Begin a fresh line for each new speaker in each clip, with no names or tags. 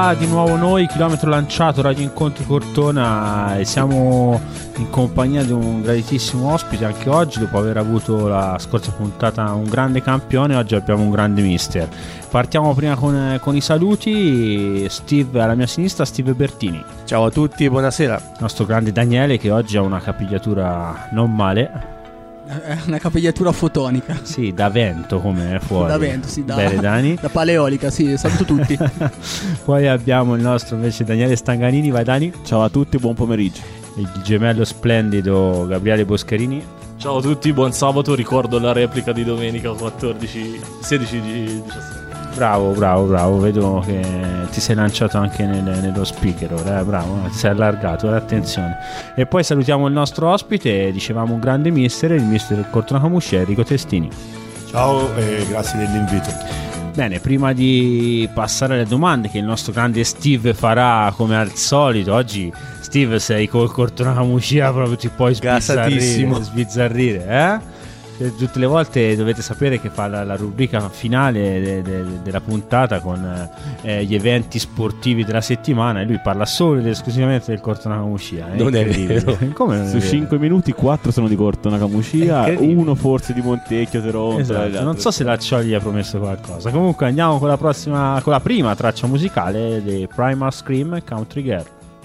eccoci qua di nuovo noi, Chilometro Lanciato, Radio Incontri Cortona, e siamo in compagnia di un graditissimo ospite anche oggi. Dopo aver avuto la scorsa puntata un grande campione, oggi abbiamo un grande mister. Partiamo prima con i saluti. Steve alla mia sinistra, Steve Bertini.
Ciao a tutti, buonasera.
Il nostro grande Daniele, che oggi ha una capigliatura non male.
Una capigliatura fotonica.
Sì, da vento come fuori.
Da vento, sì,
Bene, Dani.
Da paleolica, sì, saluto tutti.
Poi abbiamo il nostro invece Daniele Stanganini. Vai Dani.
Ciao a tutti, buon pomeriggio.
Il gemello splendido Gabriele Boscherini.
Ciao a tutti, buon sabato. Ricordo la replica di domenica 16 di 17.
Bravo, vedo che ti sei lanciato anche nello speaker ora, bravo, ti sei allargato, attenzione. E poi salutiamo il nostro ospite, dicevamo un grande mister, il mister del Cortona Camuscia, Enrico Testini.
Ciao e grazie dell'invito.
Bene, prima di passare alle domande che il nostro grande Steve farà come al solito, oggi Steve sei col Cortona Camuscia, proprio ti puoi sbizzarrire, eh? Tutte le volte dovete sapere che fa la rubrica finale della puntata con gli eventi sportivi della settimana, e lui parla solo ed esclusivamente del Cortona Camuscia.
Non è vero.
Come non è
Su
vero?
5 minuti 4 sono di Cortona Camuscia, uno forse di Montecchio, Teronto.
Esatto. Non so se la Cioli ha promesso qualcosa. Comunque andiamo con la prima traccia musicale dei Primal Scream, Country Girl.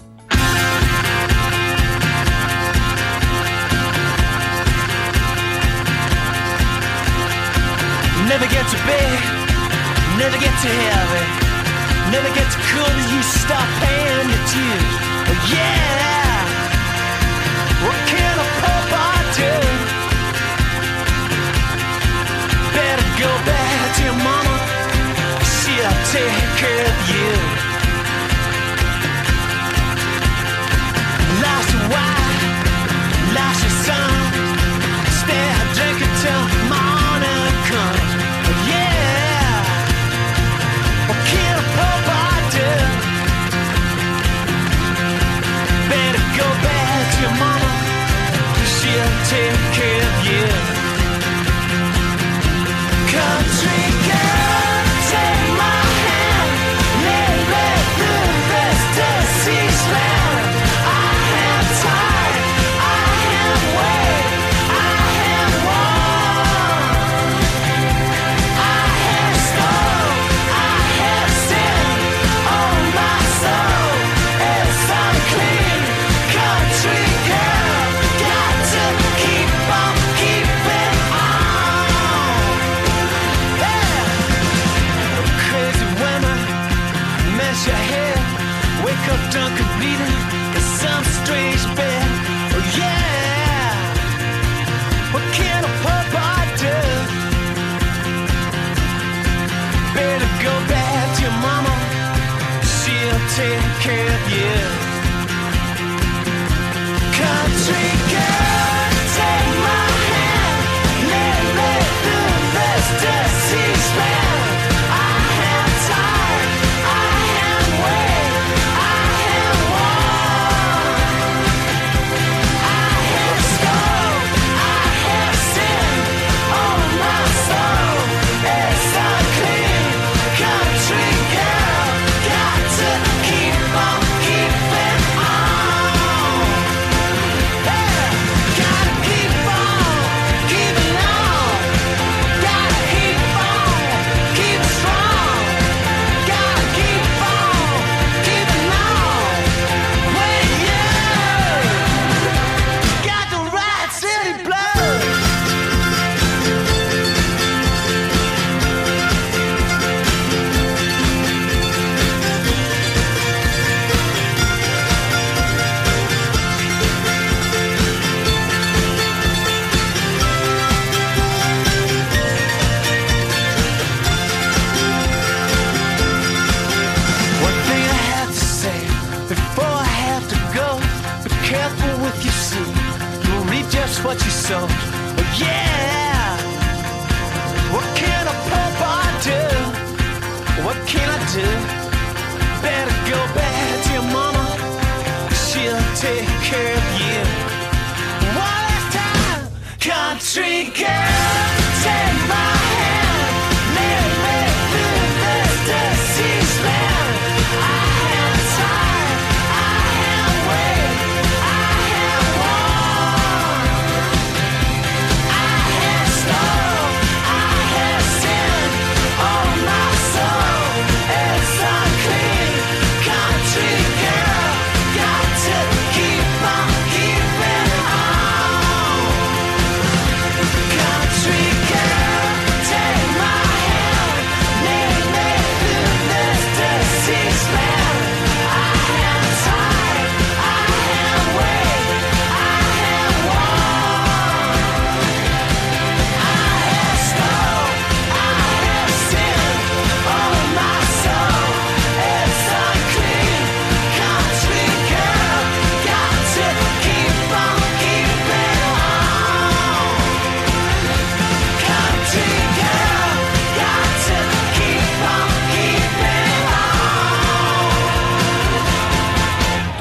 Never get too big, never get too heavy, never get too cool as you stop paying your dues. Oh yeah, what can a poor boy do? Better go back to your mama, she'll take care of you. Lost your wife, lost your son, stay drinking till morning comes. Your mama, she'll take care of you. Country girl, take my hand, let me through this dusty land. I am tired, I am weak, I am worn, I have stole, I have sinned, oh my soul is unclean. Country girl, got to keep on keeping on. Yeah. Crazy women, mess your head, wake up drunk and bleeding in some strange bed. Oh yeah, what can a poor boy do? Better go back to your mama, she'll take care of you. Country girl, take my hand, let me through this dusty land. I am tired, I am weak, I am worn, I have stole, I have sinned, oh my soul is unclean. Country girl, got to keep on keeping on. What you sow, oh yeah. What can a poor boy do? What can I do? Better go back to your mama, she'll take care of you. One last time, country girl, take my hand, let me through this dusty land.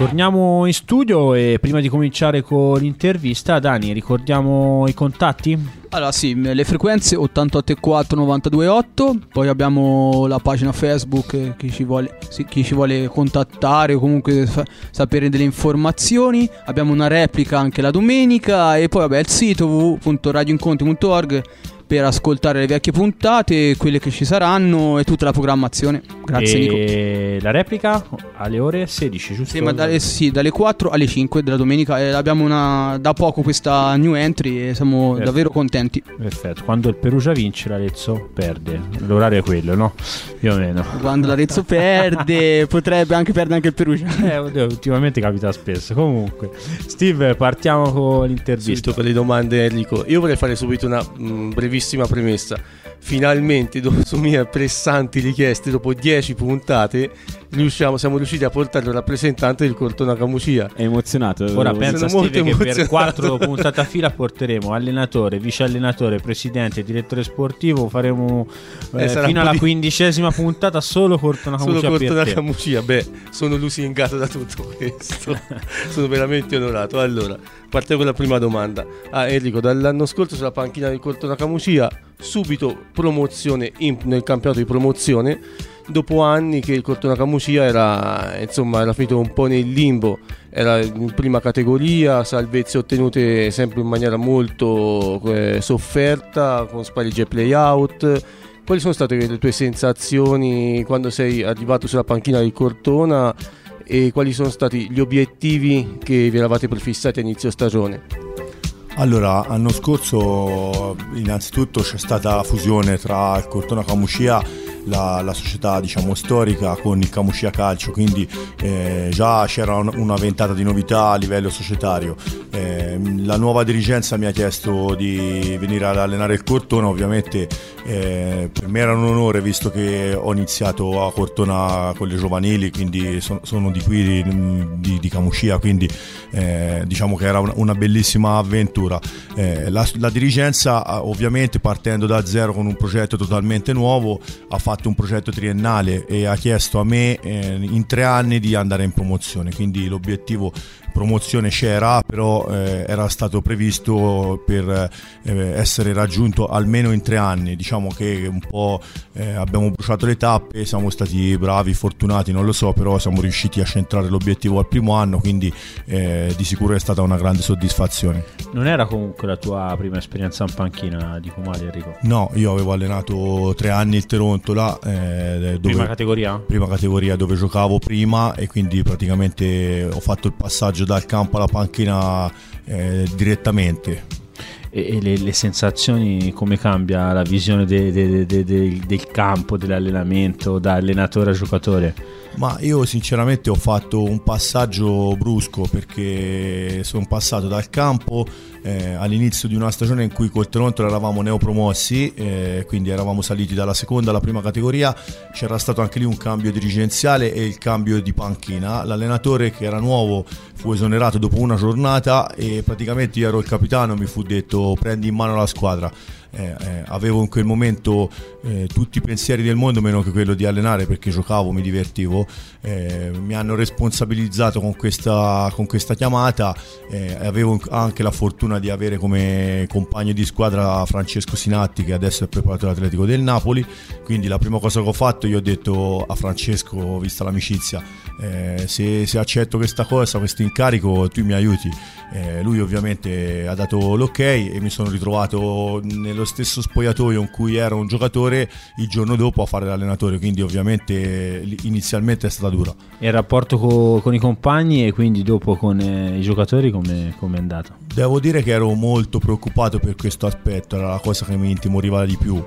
Torniamo in studio e prima di cominciare con l'intervista, Dani, ricordiamo i contatti?
Allora sì, le frequenze 88.4 92.8, poi abbiamo la pagina Facebook, chi ci vuole contattare o comunque sapere delle informazioni, abbiamo una replica anche la domenica e poi il sito www.radioincontri.org per ascoltare le vecchie puntate, quelle che ci saranno e tutta la programmazione. Grazie Nico.
E la replica alle ore 16, giusto?
Sì, ma dalle 4 alle 5 della domenica. Abbiamo da poco questa new entry e siamo davvero contenti.
Perfetto. Quando il Perugia vince, l'Arezzo perde. L'orario è quello, no? Più o meno.
Quando l'Arezzo perde, potrebbe anche perdere anche il Perugia.
Oddio, ultimamente capita spesso. Comunque, Steve, partiamo con l'intervista.
Subito con le domande, Enrico. Io vorrei fare subito una brevissima premessa. Finalmente, su mie pressanti richieste, dopo 10 puntate, siamo riusciti a portare il rappresentante del Cortona Camucia.
È emozionato.
Ora pensa Steve che per 4 puntate a fila porteremo allenatore, vice allenatore, presidente, direttore sportivo. Faremo fino alla 15ª puntata solo Cortona Camucia.
Solo Cortona Camucia. Beh, sono lusingato da tutto questo. Sono veramente onorato. Allora, partiamo con la prima domanda. Enrico, dall'anno scorso sulla panchina del Cortona Camucia, subito promozione nel campionato di promozione, dopo anni che il Cortona Camucia era finito un po' nel limbo, era in prima categoria, salvezze ottenute sempre in maniera molto sofferta, con spareggi e play-out. Quali sono state le tue sensazioni quando sei arrivato sulla panchina del Cortona e quali sono stati gli obiettivi che vi eravate prefissati a inizio stagione?
Allora, l'anno scorso innanzitutto c'è stata la fusione tra il Cortona Camucia, la società diciamo storica, con il Camucia Calcio, quindi già c'era una ventata di novità a livello societario. La nuova dirigenza mi ha chiesto di venire ad allenare il Cortona, ovviamente per me era un onore, visto che ho iniziato a Cortona con le giovanili, quindi sono di qui, di Camucia, quindi diciamo che era una bellissima avventura. La dirigenza, ovviamente partendo da zero con un progetto totalmente nuovo, ha fatto un progetto triennale e ha chiesto a me in 3 anni di andare in promozione, quindi l'obiettivo promozione c'era, però era stato previsto per essere raggiunto almeno in 3 anni. Diciamo che un po' abbiamo bruciato le tappe, siamo stati bravi, fortunati, non lo so, però siamo riusciti a centrare l'obiettivo al primo anno, quindi di sicuro è stata una grande soddisfazione.
Non era comunque la tua prima esperienza in panchina di Comali, Enrico?
No, io avevo allenato 3 anni il Terontola,
prima categoria? Prima
categoria, dove giocavo prima, e quindi praticamente ho fatto il passaggio dal campo alla panchina direttamente.
E le sensazioni, come cambia la visione del campo, dell'allenamento, da allenatore a giocatore?
Ma io sinceramente ho fatto un passaggio brusco, perché sono passato dal campo all'inizio di una stagione in cui col Toronto eravamo neopromossi, quindi eravamo saliti dalla seconda alla prima categoria. C'era stato anche lì un cambio dirigenziale e il cambio di panchina. L'allenatore, che era nuovo, fu esonerato dopo una giornata e praticamente io ero il capitano, mi fu detto prendi in mano la squadra. Avevo in quel momento tutti i pensieri del mondo meno che quello di allenare, perché giocavo, mi divertivo. Mi hanno responsabilizzato con questa chiamata. Avevo anche la fortuna di avere come compagno di squadra Francesco Sinatti, che adesso è preparatore atletico del Napoli. Quindi la prima cosa che ho fatto, io ho detto a Francesco, vista l'amicizia, se accetto questa cosa, questo incarico, tu mi aiuti. Lui ovviamente ha dato l'ok e mi sono ritrovato nello stesso spogliatoio in cui ero un giocatore il giorno dopo a fare l'allenatore, quindi ovviamente inizialmente è stata dura.
E il rapporto con i compagni e quindi dopo con i giocatori come è andato?
Devo dire che ero molto preoccupato per questo aspetto, era la cosa che mi intimoriva di più.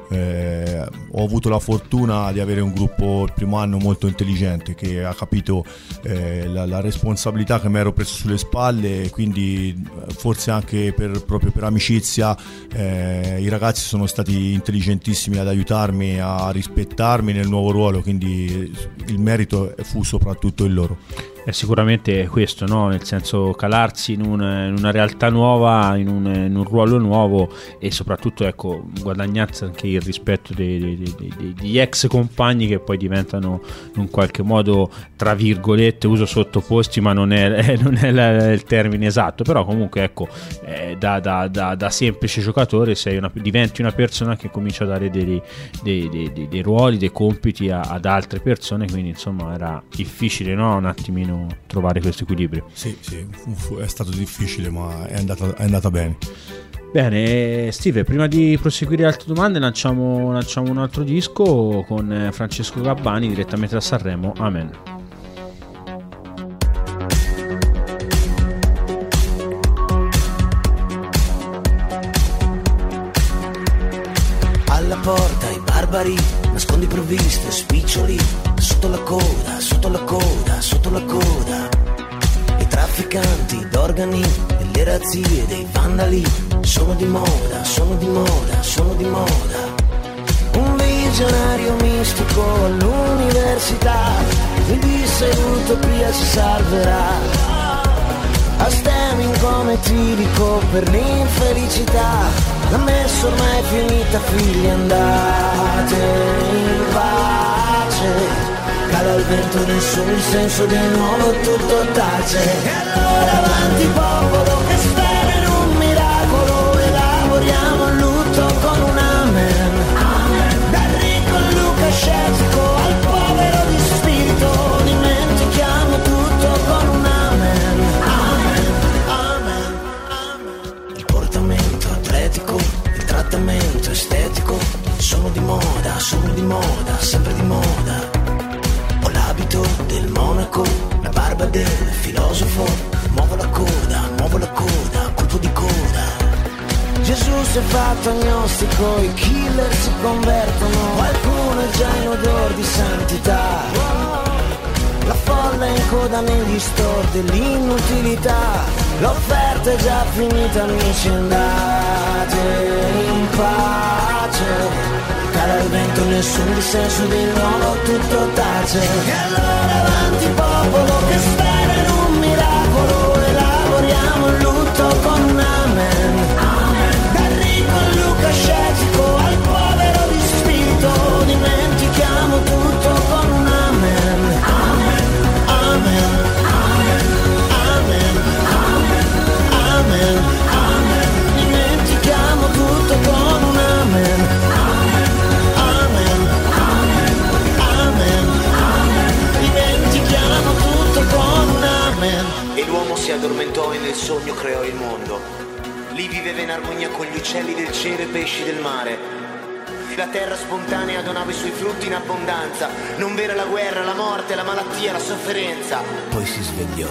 Ho avuto la fortuna di avere un gruppo il primo anno molto intelligente, che ha capito la responsabilità che mi ero preso sulle spalle, quindi forse anche proprio per amicizia i ragazzi sono stati intelligentissimi ad aiutarmi, a rispettarmi nel nuovo ruolo, quindi il merito fu soprattutto il loro.
è sicuramente questo, no? Nel senso calarsi in una realtà nuova, in un ruolo nuovo, e soprattutto ecco guadagnarsi anche il rispetto degli ex compagni che poi diventano in un qualche modo, tra virgolette, uso sottoposti, ma non è il termine esatto, però comunque ecco da semplice giocatore diventi una persona che comincia a dare dei ruoli, dei compiti ad altre persone, quindi insomma era difficile, no? Un attimino trovare questo equilibrio.
Sì, è stato difficile, ma è andata bene.
Bene, Steve, prima di proseguire altre domande lanciamo un altro disco con Francesco Gabbani direttamente da Sanremo. Amen.
Alla porta i barbari, nascondi provviste, spiccioli, sotto la coda, sotto la coda, sotto la coda. I trafficanti d'organi e le razzie dei vandali sono di moda, sono di moda, sono di moda. Un visionario mistico all'università mi disse l'utopia ci salverà. A stemming come tirico per l'infelicità, la messa ormai è finita, figli andate in pace. Cala il vento nel sole, il senso del nuovo tutto tace. E allora avanti popolo che spera in un miracolo, elaboriamo il lutto con un amen. Dal ricco lucascetico al povero di spirito, dimentichiamo tutto con un amen. Amen, amen. Il portamento atletico, il trattamento estetico, sono di moda, sempre di moda. Ho l'abito del monaco, la barba del filosofo, muovo la coda, colpo di coda. Gesù si è fatto agnostico, i killer si convertono, qualcuno è già in odor di santità. La folla in coda negli store dell'inutilità, l'offerta è già finita, amici, andate in pace. Cala il vento, nessun dissenso, di nuovo tutto tace. E allora avanti popolo che spera in un miracolo, elaboriamo il lutto con un amen. Dal ricco al lucascetico al povero di spirito, dimentichiamo tutto con un amen. Amen, amen, amen, amen. Dimentichiamo tutto con un amen. Amen, amen, amen. Dimentichiamo tutto con un amen.
E l'uomo si addormentò e nel sogno creò il mondo. Lì viveva in armonia con gli uccelli del cielo e i pesci del mare. La terra spontanea donava i suoi frutti in abbondanza. Non v'era la guerra, la morte, la malattia, la sofferenza.
Poi si svegliò.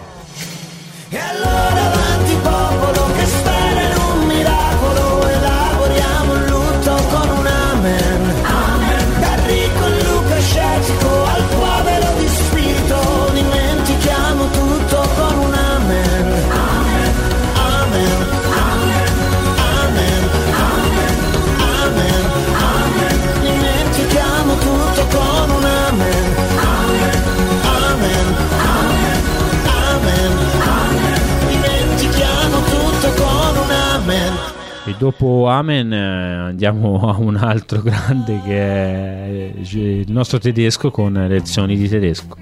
E allora avanti popolo che spera in un miracolo, elaboriamo il lutto con un amen. Dal ricco al lucascetico al povero di spirito, dimentichiamo tutto con un amen. Amen, amen, amen, amen, amen. Dimentichiamo tutto con un amen. Amen, amen, amen. Dimentichiamo tutto con un amen.
E dopo Amen andiamo a un altro grande che è il nostro tedesco con lezioni di tedesco.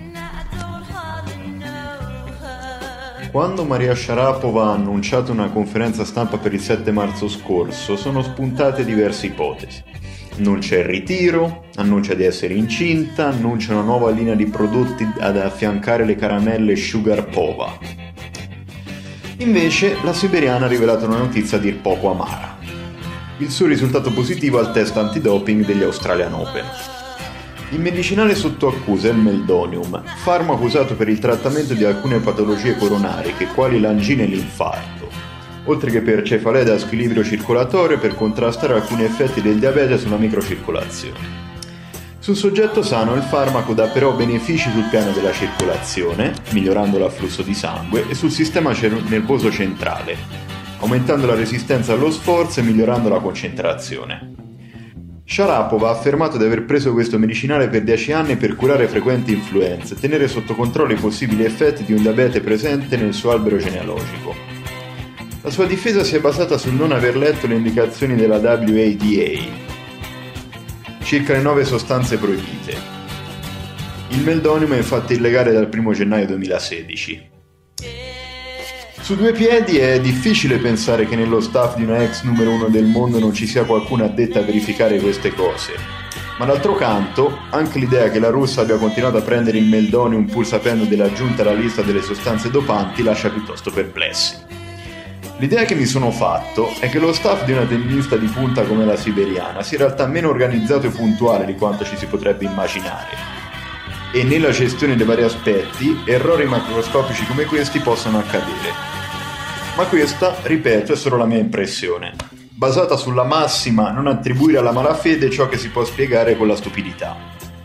Quando Maria Sharapova ha annunciato una conferenza stampa per il 7 marzo scorso, sono spuntate diverse ipotesi. Annuncia il ritiro, annuncia di essere incinta, annuncia una nuova linea di prodotti ad affiancare le caramelle Sugar Pova. Invece la siberiana ha rivelato una notizia a dir poco amara. Il suo risultato positivo al test antidoping degli Australian Open. Il medicinale sotto accusa è il Meldonium, farmaco usato per il trattamento di alcune patologie coronariche quali l'angina e l'infarto, oltre che per cefalea da squilibrio circolatorio e per contrastare alcuni effetti del diabete sulla microcircolazione. Sul soggetto sano il farmaco dà però benefici sul piano della circolazione, migliorando l'afflusso di sangue, e sul sistema nervoso centrale, aumentando la resistenza allo sforzo e migliorando la concentrazione. Sharapova ha affermato di aver preso questo medicinale per 10 anni per curare frequenti influenze e tenere sotto controllo i possibili effetti di un diabete presente nel suo albero genealogico. La sua difesa si è basata sul non aver letto le indicazioni della WADA, circa le 9 sostanze proibite. Il meldonium è infatti illegale dal 1 gennaio 2016. Su due piedi è difficile pensare che nello staff di una ex numero 1 del mondo non ci sia qualcuno addetto a verificare queste cose. Ma d'altro canto, anche l'idea che la russa abbia continuato a prendere il meldonium pur sapendo dell'aggiunta alla lista delle sostanze dopanti lascia piuttosto perplessi. L'idea che mi sono fatto è che lo staff di una tennista di punta come la siberiana sia in realtà meno organizzato e puntuale di quanto ci si potrebbe immaginare. E nella gestione dei vari aspetti, errori macroscopici come questi possono accadere. Ma questa, ripeto, è solo la mia impressione, basata sulla massima non attribuire alla malafede ciò che si può spiegare con la stupidità.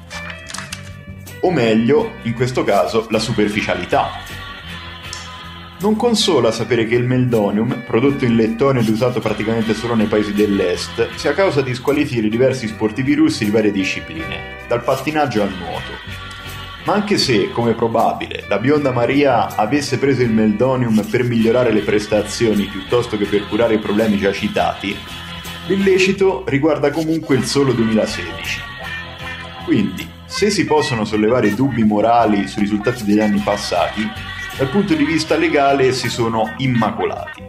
O meglio, in questo caso, la superficialità. Non consola sapere che il meldonium, prodotto in Lettonia ed usato praticamente solo nei paesi dell'est, sia causa di squalifiche di diversi sportivi russi di varie discipline, dal pattinaggio al nuoto. Ma anche se, come probabile, la bionda Maria avesse preso il meldonium per migliorare le prestazioni piuttosto che per curare i problemi già citati, l'illecito riguarda comunque il solo 2016. Quindi, se si possono sollevare dubbi morali sui risultati degli anni passati, dal punto di vista legale essi sono immacolati.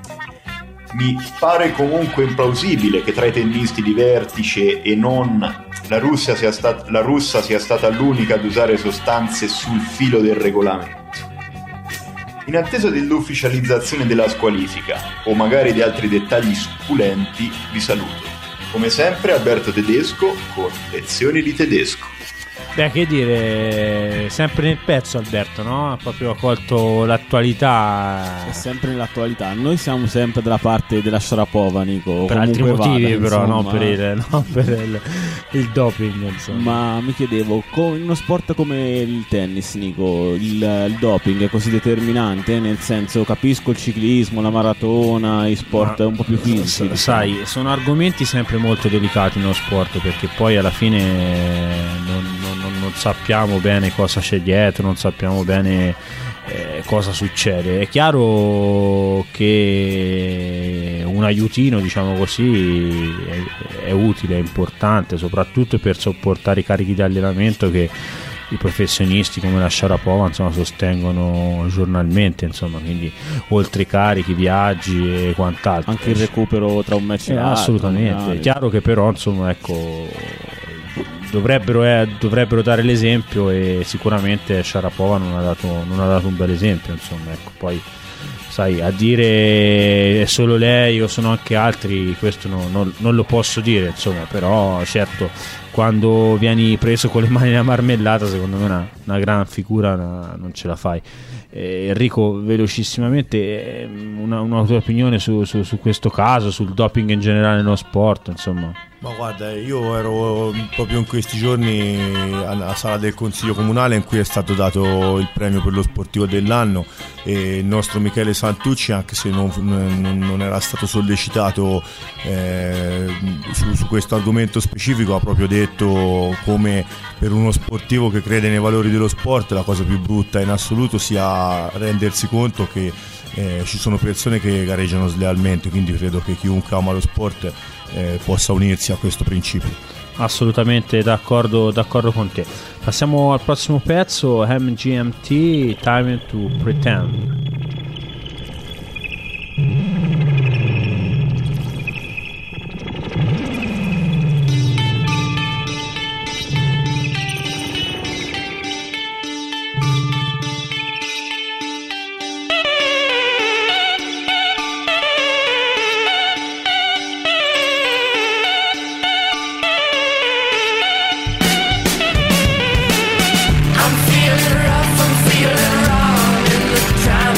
Mi pare comunque implausibile che tra i tennisti di vertice e non la russa sia stata l'unica ad usare sostanze sul filo del regolamento. In attesa dell'ufficializzazione della squalifica, o magari di altri dettagli succulenti, vi saluto. Come sempre Alberto Tedesco con Lezioni di Tedesco.
Beh, che dire, sempre nel pezzo Alberto, no? Ha proprio colto l'attualità.
È sempre nell'attualità. Noi siamo sempre dalla parte della Sharapova, Nico.
Per altri motivi,
vada,
però,
insomma.
non per il doping, insomma.
Ma mi chiedevo, in uno sport come il tennis, Nico, il doping è così determinante? Nel senso, capisco il ciclismo, la maratona, i sport un po' più fisici.
Sai, sono argomenti sempre molto delicati nello sport, perché poi alla fine non sappiamo bene cosa c'è dietro, non sappiamo bene cosa succede. È chiaro che un aiutino, diciamo così, è utile, è importante, soprattutto per sopportare i carichi di allenamento che i professionisti come la Sharapova, insomma, sostengono giornalmente, insomma, quindi oltre i carichi, viaggi e quant'altro,
anche il recupero tra un match e l'altro,
assolutamente magari. È chiaro che però, insomma, ecco, dovrebbero dare l'esempio, e sicuramente Sharapova non ha dato un bel esempio, insomma, ecco. Poi sai, a dire è solo lei o sono anche altri, questo non lo posso dire, insomma, però certo, quando vieni preso con le mani nella marmellata, secondo me una gran figura non ce la fai. Enrico, velocissimamente, una tua opinione su questo caso, sul doping in generale nello sport, insomma.
Ma guarda, io ero proprio in questi giorni alla sala del Consiglio Comunale in cui è stato dato il premio per lo sportivo dell'anno, e il nostro Michele Santucci, anche se non era stato sollecitato su questo argomento specifico, ha proprio detto come per uno sportivo che crede nei valori dello sport la cosa più brutta in assoluto sia rendersi conto che ci sono persone che gareggiano slealmente, quindi credo che chiunque ama lo sport possa unirsi a questo principio.
Assolutamente d'accordo con te. Passiamo al prossimo pezzo, MGMT, Time to Pretend.
I'm feeling rough, I'm feeling wrong in the time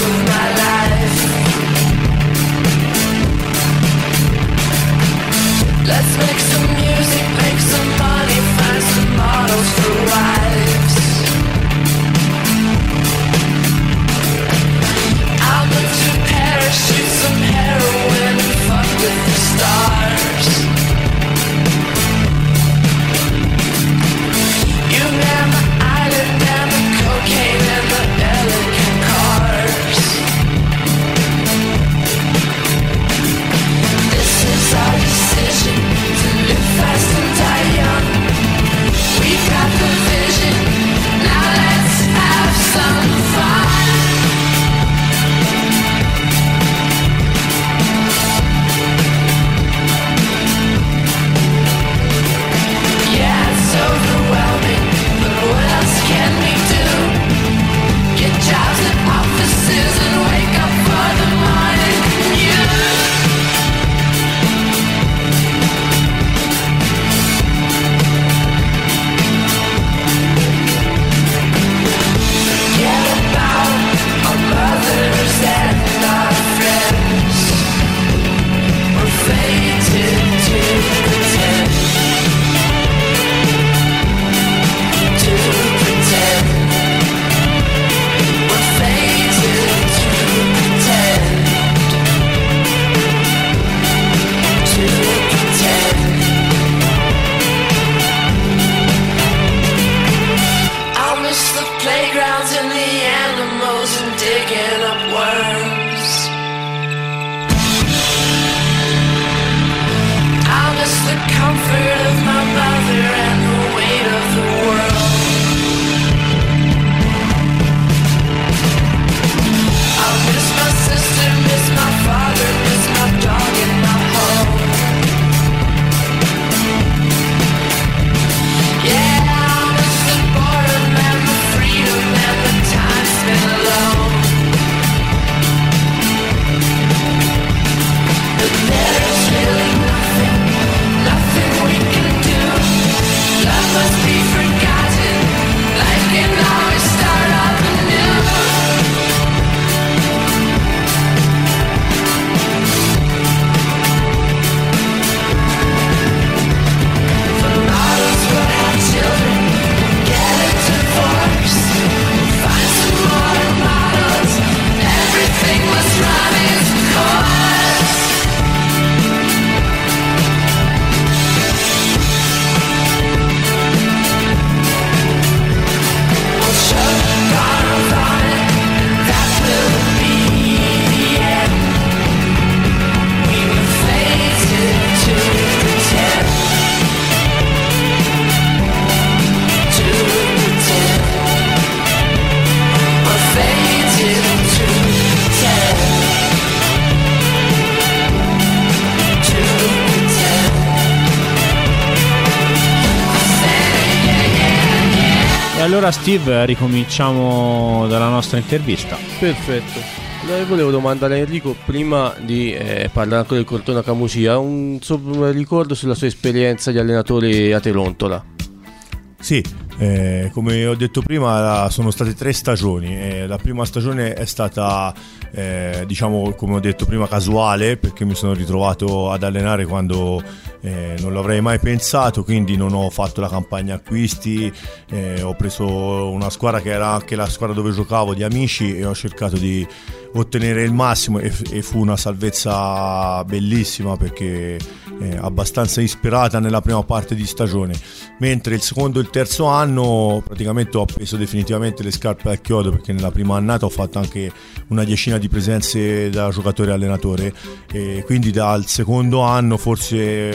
allora Steve, ricominciamo dalla nostra intervista.
Perfetto. Volevo domandare a Enrico, prima di parlare ancora del Cortona Camucia, un ricordo sulla sua esperienza di allenatore a Telontola.
Sì, come ho detto prima, sono state 3 stagioni. La prima stagione è stata, diciamo, come ho detto prima, casuale, perché mi sono ritrovato ad allenare quando non l'avrei mai pensato, quindi non ho fatto la campagna acquisti, ho preso una squadra che era anche la squadra dove giocavo, di amici, e ho cercato di ottenere il massimo, e fu una salvezza bellissima, perché abbastanza ispirata nella prima parte di stagione, mentre il secondo e il terzo anno praticamente ho appeso definitivamente le scarpe al chiodo, perché nella prima annata ho fatto anche una decina di presenze da giocatore allenatore, e quindi dal secondo anno forse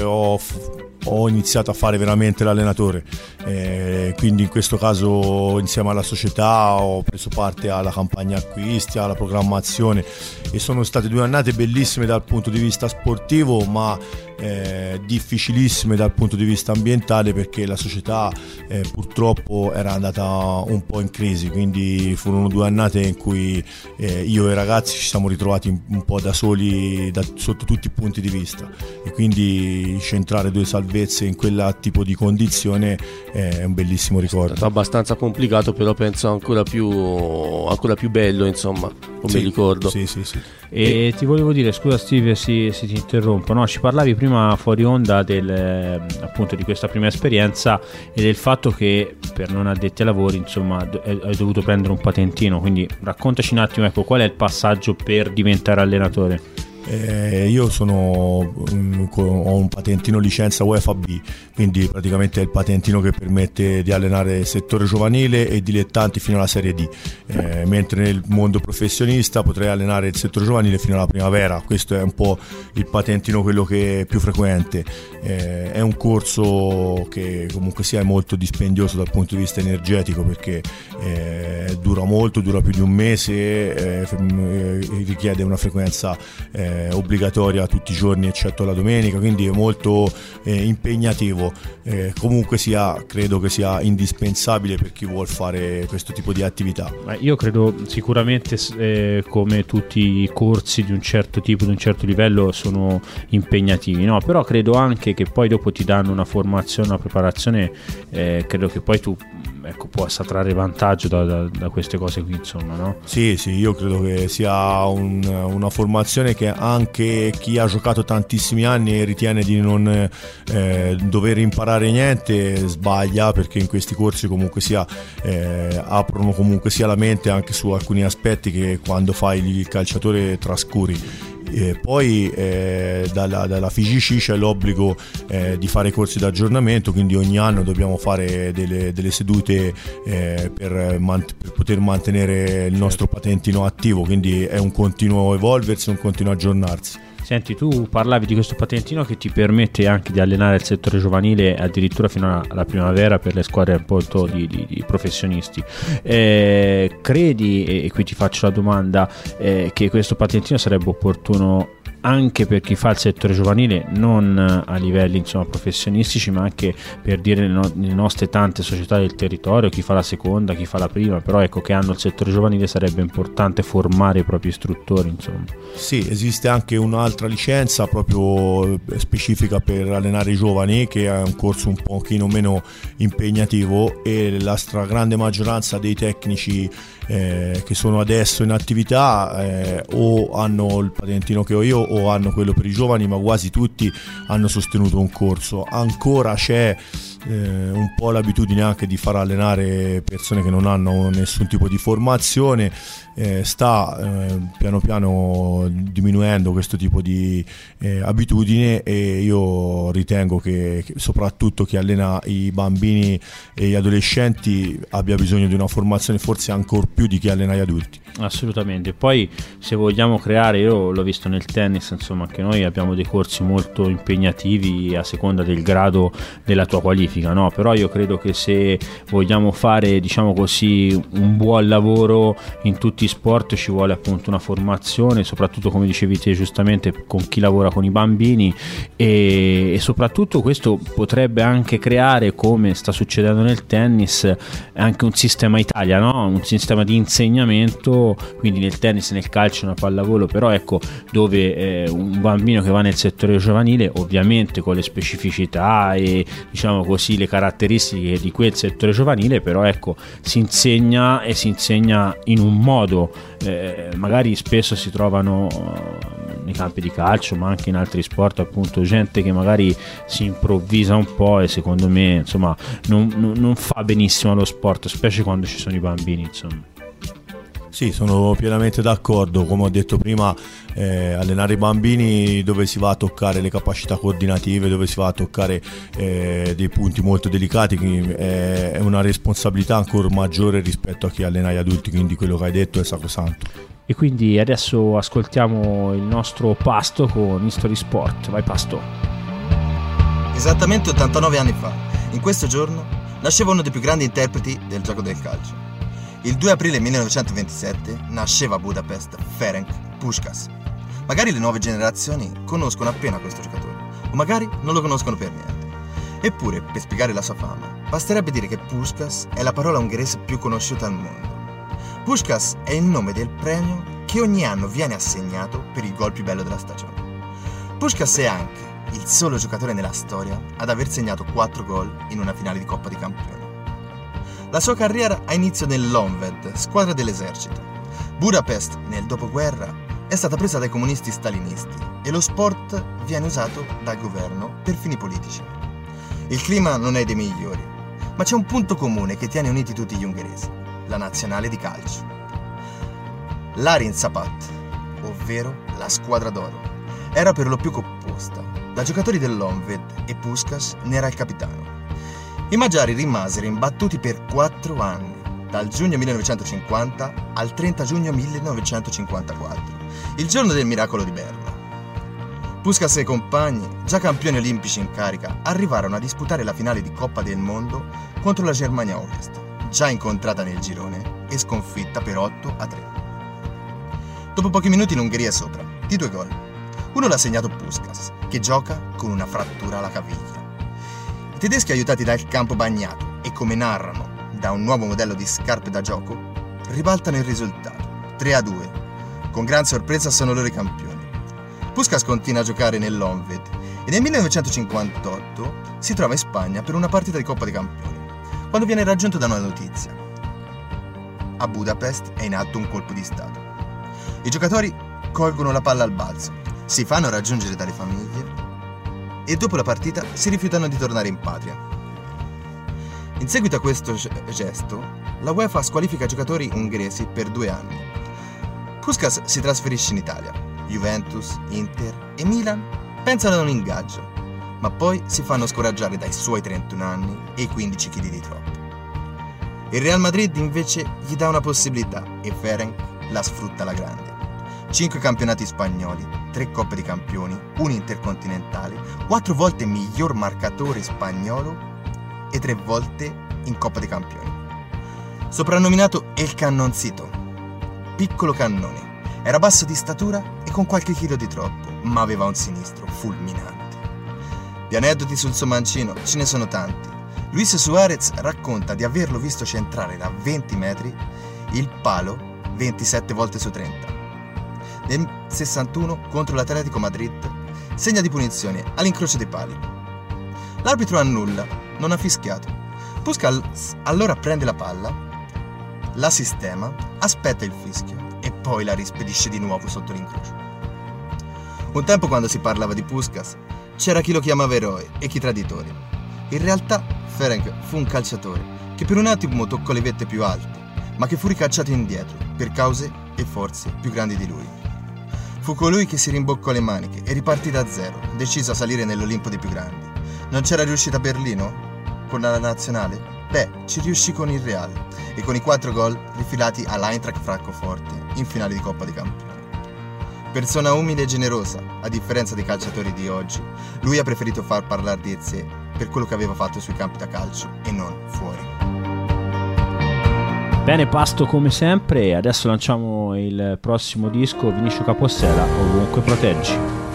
ho iniziato a fare veramente l'allenatore, quindi in questo caso insieme alla società ho preso parte alla campagna acquisti, alla programmazione, e sono state 2 annate bellissime dal punto di vista sportivo, ma difficilissime dal punto di vista ambientale, perché la società purtroppo era andata un po' in crisi, quindi furono 2 annate in cui io e i ragazzi ci siamo ritrovati un po' da soli sotto tutti i punti di vista, e quindi centrare 2 salvezze in quel tipo di condizione è un bellissimo ricordo.
È stato abbastanza complicato, però penso ancora più bello, insomma, come ricordo.
Sì.
E ti volevo dire, scusa Steve se ti interrompo, no? Ci parlavi prima fuori onda appunto di questa prima esperienza e del fatto che per non addetti ai lavori, insomma, hai dovuto prendere un patentino, quindi raccontaci un attimo, ecco, qual è il passaggio per diventare allenatore?
Io ho un patentino licenza UEFA B, quindi praticamente è il patentino che permette di allenare il settore giovanile e dilettanti fino alla Serie D, mentre nel mondo professionista potrei allenare il settore giovanile fino alla primavera. Questo è un po' il patentino, quello che è più frequente. È un corso che comunque sia molto dispendioso dal punto di vista energetico, perché dura molto, dura più di un mese, richiede una frequenza obbligatoria tutti i giorni eccetto la domenica, quindi è molto impegnativo. Comunque sia, credo che sia indispensabile per chi vuol fare questo tipo di attività.
Io credo sicuramente come tutti i corsi di un certo tipo, di un certo livello, sono impegnativi, no? Però credo anche che poi dopo ti danno una formazione, una preparazione, credo che poi tu, ecco, possa trarre vantaggio da queste cose qui, insomma, no?
Sì, io credo che sia una formazione che anche chi ha giocato tantissimi anni e ritiene di non dover imparare niente sbaglia, perché in questi corsi comunque sia aprono comunque sia la mente anche su alcuni aspetti che quando fai il calciatore trascuri. Poi dalla FIGC c'è l'obbligo di fare corsi di aggiornamento, quindi ogni anno dobbiamo fare delle sedute per poter mantenere il nostro patentino attivo, quindi è un continuo evolversi, un continuo aggiornarsi.
Senti, tu parlavi di questo patentino che ti permette anche di allenare il settore giovanile addirittura fino alla primavera per le squadre un po' di professionisti. Credi, e qui ti faccio la domanda, che questo patentino sarebbe opportuno anche per chi fa il settore giovanile, non a livelli, insomma, professionistici, ma anche per dire le nostre tante società del territorio, chi fa la seconda, chi fa la prima, però ecco, che hanno il settore giovanile, sarebbe importante formare i propri istruttori, insomma.
Sì, esiste anche un'altra licenza proprio specifica per allenare i giovani, che è un corso un pochino meno impegnativo, e la stragrande maggioranza dei tecnici che sono adesso in attività o hanno il patentino che ho io o hanno quello per i giovani, ma quasi tutti hanno sostenuto un corso. Ancora c'è un po' l'abitudine anche di far allenare persone che non hanno nessun tipo di formazione. Sta piano piano diminuendo questo tipo di abitudine, e io ritengo che soprattutto chi allena i bambini e gli adolescenti abbia bisogno di una formazione forse ancor più di chi allena gli adulti.
Assolutamente. Poi se vogliamo creare, io l'ho visto nel tennis, insomma, anche noi abbiamo dei corsi molto impegnativi a seconda del grado della tua qualifica. qualifica, no? Però io credo che se vogliamo fare, diciamo così, un buon lavoro in tutti i sport ci vuole appunto una formazione, soprattutto come dicevi te giustamente, con chi lavora con i bambini, e soprattutto questo potrebbe anche creare, come sta succedendo nel tennis, anche un sistema Italia, no? Un sistema di insegnamento, quindi nel tennis, nel calcio, nella pallavolo, però ecco, dove un bambino che va nel settore giovanile, ovviamente con le specificità e diciamo così le caratteristiche di quel settore giovanile, però ecco, si insegna in un modo, magari spesso si trovano nei campi di calcio, ma anche in altri sport, appunto, gente che magari si improvvisa un po' e secondo me, insomma, non fa benissimo allo sport, specie quando ci sono i bambini, insomma.
Sì, sono pienamente d'accordo. Come ho detto prima, allenare i bambini dove si va a toccare le capacità coordinative, dove si va a toccare dei punti molto delicati, è una responsabilità ancora maggiore rispetto a chi allena gli adulti, quindi quello che hai detto è sacrosanto.
E quindi adesso ascoltiamo il nostro Pasto con History Sport. Vai Pasto.
Esattamente 89 anni fa, in questo giorno, nasceva uno dei più grandi interpreti del gioco del calcio. Il 2 aprile 1927 nasceva a Budapest Ferenc Puskás. Magari le nuove generazioni conoscono appena questo giocatore, o magari non lo conoscono per niente. Eppure, per spiegare la sua fama, basterebbe dire che Puskás è la parola ungherese più conosciuta al mondo. Puskás è il nome del premio che ogni anno viene assegnato per il gol più bello della stagione. Puskás è anche il solo giocatore nella storia ad aver segnato 4 gol in una finale di Coppa dei Campioni. La sua carriera ha inizio nell'Honvéd, squadra dell'esercito. Budapest, nel dopoguerra, è stata presa dai comunisti stalinisti e lo sport viene usato dal governo per fini politici. Il clima non è dei migliori, ma c'è un punto comune che tiene uniti tutti gli ungheresi: la nazionale di calcio. L'Arin Sapat, ovvero la squadra d'oro, era per lo più composta da giocatori dell'Honvéd e Puskás ne era il capitano. I magiari rimasero imbattuti per 4 anni, dal giugno 1950 al 30 giugno 1954, il giorno del miracolo di Berna. Puskás e i compagni, già campioni olimpici in carica, arrivarono a disputare la finale di Coppa del Mondo contro la Germania Ovest, già incontrata nel girone e sconfitta per 8-3. Dopo pochi minuti l'Ungheria è sopra, di 2 gol. Uno l'ha segnato Puskás, che gioca con una frattura alla caviglia. I tedeschi, aiutati dal campo bagnato e, come narrano, da un nuovo modello di scarpe da gioco, ribaltano il risultato, 3-2. Con gran sorpresa sono loro i campioni. Puskás continua a giocare nell'Honvéd e nel 1958 si trova in Spagna per una partita di Coppa dei Campioni, quando viene raggiunto da una notizia. A Budapest è in atto un colpo di stato. I giocatori colgono la palla al balzo, si fanno raggiungere dalle famiglie e dopo la partita si rifiutano di tornare in patria. In seguito a questo gesto, la UEFA squalifica i giocatori ungheresi per 2 anni. Puskás si trasferisce in Italia. Juventus, Inter e Milan pensano ad un ingaggio, ma poi si fanno scoraggiare dai suoi 31 anni e i 15 kg di troppo. Il Real Madrid invece gli dà una possibilità e Ferenc la sfrutta alla grande. 5 campionati spagnoli, 3 Coppe dei Campioni, un intercontinentale, 4 volte miglior marcatore spagnolo e 3 volte in Coppa dei Campioni. Soprannominato El Cannoncito, piccolo cannone, era basso di statura e con qualche chilo di troppo, ma aveva un sinistro fulminante. Di aneddoti sul suo mancino ce ne sono tanti. Luis Suarez racconta di averlo visto centrare da 20 metri il palo 27 volte su 30. Nel 61 contro l'Atletico Madrid segna di punizione all'incrocio dei pali. L'arbitro annulla, non ha fischiato. Puskás allora prende la palla, la sistema, aspetta il fischio e poi la rispedisce di nuovo sotto l'incrocio. Un tempo, quando si parlava di Puskás, c'era chi lo chiamava eroe e chi traditore. In realtà Ferenc fu un calciatore che per un attimo toccò le vette più alte, ma che fu ricacciato indietro per cause e forze più grandi di lui. Fu colui che si rimboccò le maniche e ripartì da zero, deciso a salire nell'Olimpo dei più grandi. Non c'era riuscita a Berlino? Con la nazionale? Beh, ci riuscì con il Real e con i 4 gol rifilati all'Eintracht Francoforte in finale di Coppa dei Campioni. Persona umile e generosa, a differenza dei calciatori di oggi, lui ha preferito far parlare di sé per quello che aveva fatto sui campi da calcio e non fuori.
Bene, Pasto come sempre. Adesso lanciamo il prossimo disco, Vinicio Capossela, Ovunque Proteggi.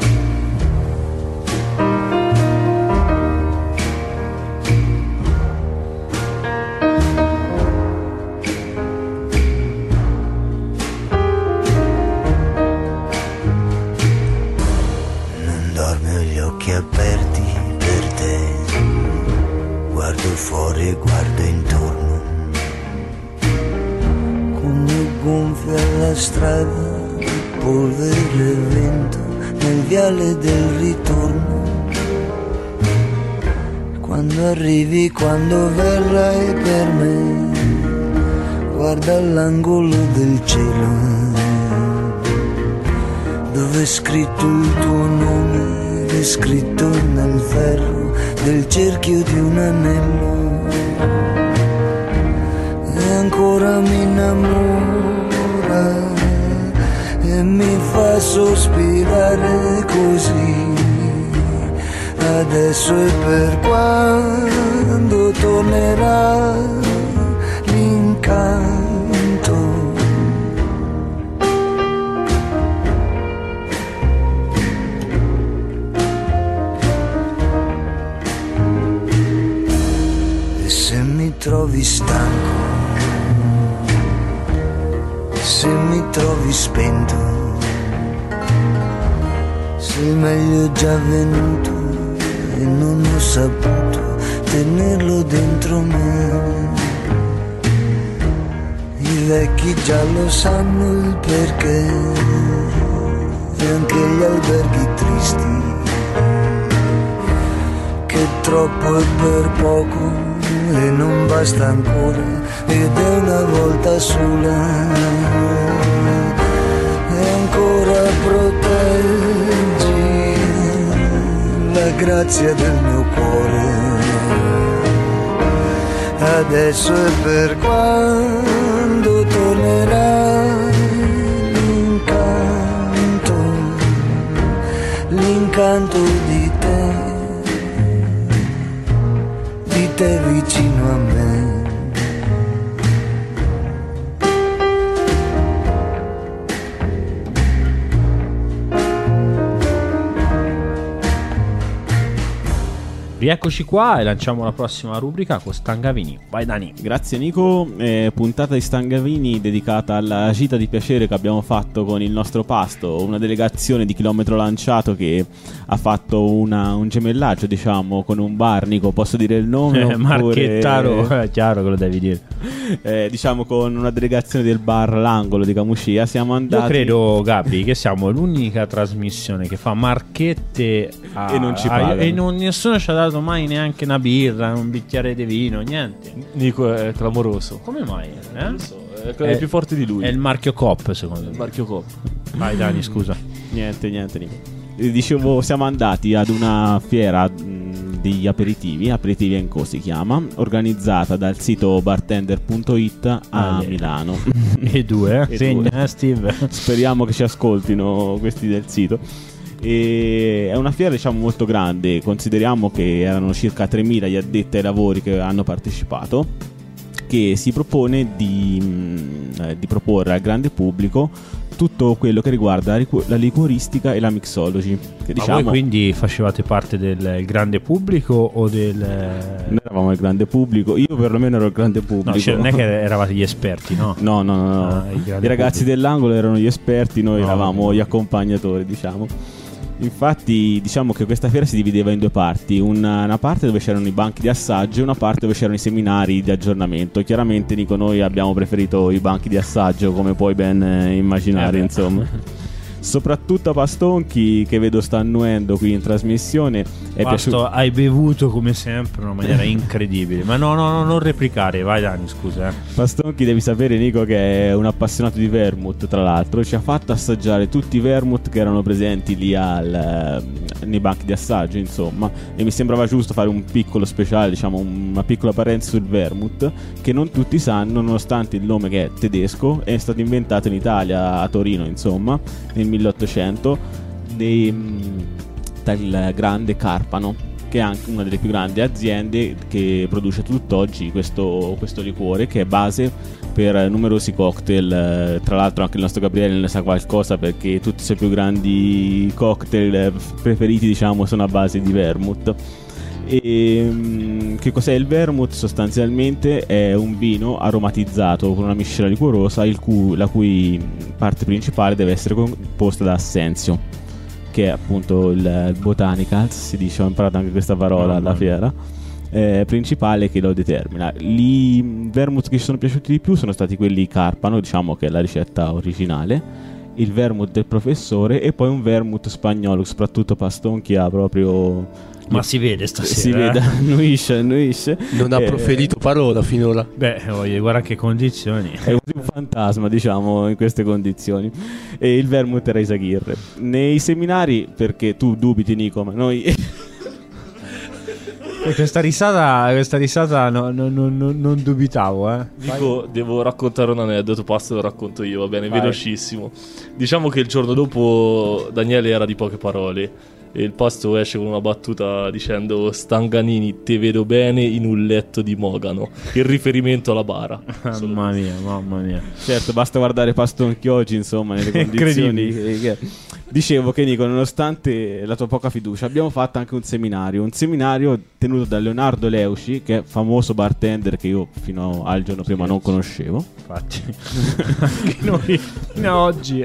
Non dormo, gli occhi aperti per te, guardo fuori e guardo intorno, gonfia la strada di polvere e vento nel viale del ritorno. Quando arrivi, quando verrai per me, guarda l'angolo del cielo dove è scritto il tuo nome ed è scritto nel ferro del cerchio di un anello. E ancora mi innamora e mi fa sospirare così. Adesso e per quando tornerà l'incanto. E se mi trovi stanco, se mi trovi spento, se il meglio è già venuto e non ho saputo tenerlo dentro me, i vecchi già lo sanno il perché, e anche gli alberghi tristi, che troppo è per poco e non basta ancora, ed è una volta sola. E ancora proteggi la grazia del mio cuore. Adesso è per quando tornerà l'incanto di te vicino a me.
Rieccoci qua e lanciamo la prossima rubrica con Stangavini. Vai Dani.
Grazie Nico, puntata di Stangavini dedicata alla gita di piacere che abbiamo fatto con il nostro Pasto, una delegazione di chilometro lanciato che ha fatto un gemellaggio, diciamo, con un bar. Nico, posso dire il nome?
Marchettaro, chiaro che lo devi dire.
Diciamo con una delegazione del bar L'Angolo di Camucia siamo andati.
Io credo, Gabri, che siamo l'unica trasmissione che fa marchette
e non ci paga,
e nessuno ci ha dato mai neanche una birra, un bicchiere di vino, niente.
Nico è clamoroso.
Come mai?
Non so, è più forte di lui.
È il marchio Coop, secondo me.
Il marchio Coop.
Vai Dani, scusa.
Niente Nico. Dicevo, siamo andati ad una fiera degli aperitivi Co si chiama, organizzata dal sito bartender.it a Milano.
E due, segna Steve.
Speriamo che ci ascoltino questi del sito. E è una fiera, diciamo, molto grande. Consideriamo che erano circa 3.000 gli addetti ai lavori che hanno partecipato, che si propone di proporre al grande pubblico tutto quello che riguarda la liquoristica e la mixology, che diciamo...
Ma voi quindi facevate parte del grande pubblico o del...
Noi eravamo il grande pubblico, io perlomeno ero il grande pubblico.
No, cioè non è che eravate gli esperti, no?
No. I ragazzi dell'angolo erano gli esperti, noi eravamo gli accompagnatori, diciamo. Infatti diciamo che questa fiera si divideva in due parti, una parte dove c'erano i banchi di assaggio e una parte dove c'erano i seminari di aggiornamento. Chiaramente Nico, noi abbiamo preferito i banchi di assaggio, come puoi ben immaginare, insomma. Soprattutto a Pastonchi, che vedo sta annuendo qui in trasmissione, è piaciuto.
Hai bevuto come sempre in una maniera incredibile. Ma no, non replicare, vai Dani, scusa.
Pastonchi, devi sapere Nico che è un appassionato di vermouth, tra l'altro ci ha fatto assaggiare tutti i vermouth che erano presenti lì nei banchi di assaggio, insomma, e mi sembrava giusto fare un piccolo speciale, diciamo una piccola parentesi sul vermouth, che non tutti sanno, nonostante il nome che è tedesco, è stato inventato in Italia, a Torino, insomma, nel 1800 dal grande Carpano, che è anche una delle più grandi aziende che produce tutt'oggi questo liquore, che è base per numerosi cocktail. Tra l'altro anche il nostro Gabriele ne sa qualcosa, perché tutti i suoi più grandi cocktail preferiti, diciamo, sono a base di vermouth. E che cos'è il vermouth? Sostanzialmente è un vino aromatizzato con una miscela liquorosa la cui parte principale deve essere composta da assenzio, che è appunto il botanicals, si dice, ho imparato anche questa parola alla fiera, principale che lo determina. I vermouth che ci sono piaciuti di più sono stati quelli Carpano, diciamo che è la ricetta originale, il vermouth del professore e poi un vermouth spagnolo, soprattutto Pastonchia proprio...
Ma si vede stasera.
Si vede, annuisce.
Non ha proferito parola finora.
Beh, guarda che condizioni.
È un fantasma, diciamo, in queste condizioni. E il vermouth era Isaghirre. Nei seminari, perché tu dubiti, Nico, ma noi...
Questa risata non dubitavo,
Dico, devo raccontare un aneddoto, passo lo racconto io, va bene, velocissimo. Diciamo che il giorno dopo Daniele era di poche parole e il pasto esce con una battuta dicendo: Stanganini, te vedo bene in un letto di Mogano, in riferimento alla bara.
Mamma mia.
Certo, basta guardare Pastonchi oggi, insomma, nelle condizioni Dicevo che, Nico, nonostante la tua poca fiducia, abbiamo fatto anche un seminario tenuto da Leonardo Leuci, che è famoso bartender che io fino al giorno prima non conoscevo.
Infatti anche noi fino a oggi,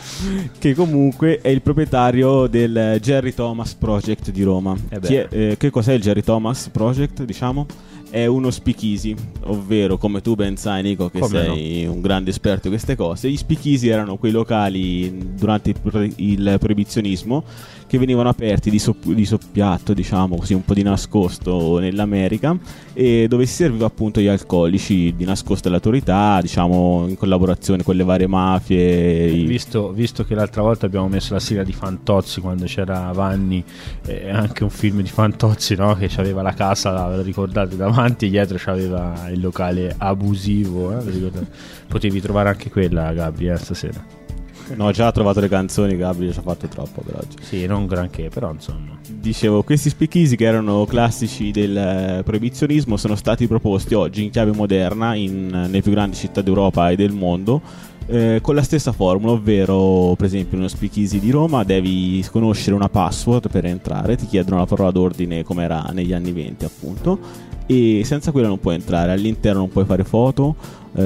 che comunque è il proprietario del Jerry Thomas Project di Roma. Che cos'è il Jerry Thomas Project, diciamo? È uno speakeasy, ovvero, come tu ben sai, Nico, che sei un grande esperto di queste cose, gli speakeasy erano quei locali durante il proibizionismo che venivano aperti di soppiatto, diciamo così, un po' di nascosto nell'America, e dove si serviva appunto gli alcolici di nascosto alle autorità, diciamo in collaborazione con le varie mafie.
Visto che l'altra volta abbiamo messo la sigla di Fantozzi quando c'era Vanni, anche un film di Fantozzi, no? Che c'aveva la casa, ve lo ricordate, davanti, e dietro c'aveva il locale abusivo, potevi trovare anche quella, Gabri, stasera.
No, già ho trovato le canzoni, Gabriele ci ha fatto troppo per oggi.
Sì, non granché, però insomma.
Dicevo, questi speakeasy che erano classici del proibizionismo sono stati proposti oggi in chiave moderna nelle più grandi città d'Europa e del mondo, con la stessa formula, ovvero, per esempio, in uno speakeasy di Roma devi conoscere una password per entrare, ti chiedono la parola d'ordine come era negli anni 20 appunto, e senza quella non puoi entrare. All'interno non puoi fare foto,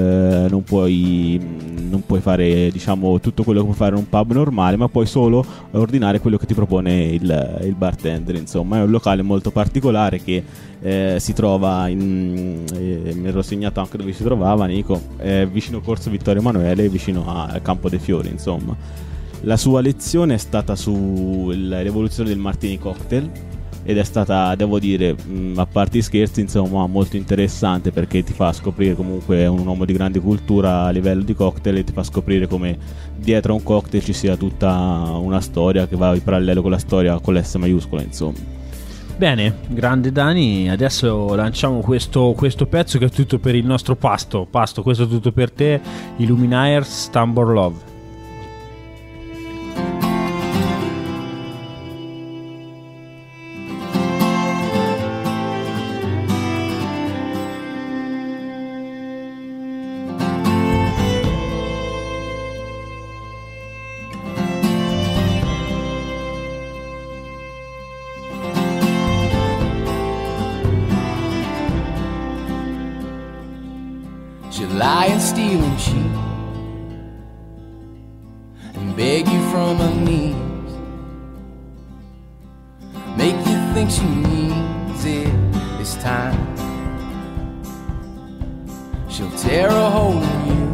non puoi fare, diciamo, tutto quello che puoi fare in un pub normale, ma puoi solo ordinare quello che ti propone il bartender. Insomma, è un locale molto particolare che si trova mi ero segnato anche dove si trovava, Nico, vicino Corso Vittorio Emanuele, vicino a Campo dei Fiori. Insomma, la sua lezione è stata sull'evoluzione del martini cocktail, ed è stata, devo dire, a parte i scherzi, insomma, molto interessante, perché ti fa scoprire comunque un uomo di grande cultura a livello di cocktail, e ti fa scoprire come dietro a un cocktail ci sia tutta una storia che va in parallelo con la storia con l'S maiuscola, insomma.
Bene, grande Dani, adesso lanciamo questo pezzo che è tutto per il nostro pasto, questo è tutto per te, i Luminaires, Tambor Love.
Lie and steal and cheat and beg you from her knees, make you think she needs it this time. She'll tear a hole in you,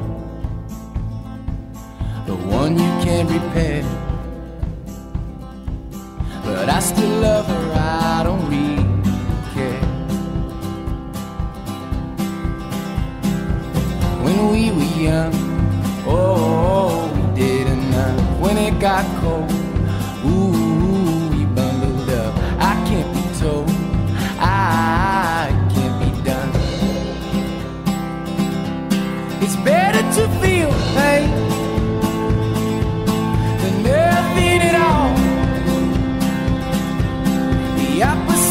the one you can't repair, but I still love her, I don't really care. When we were young, oh, we did enough. When it got cold, ooh, we bundled up. I can't be told, I can't be done. It's better to feel pain than nothing at all. The opposite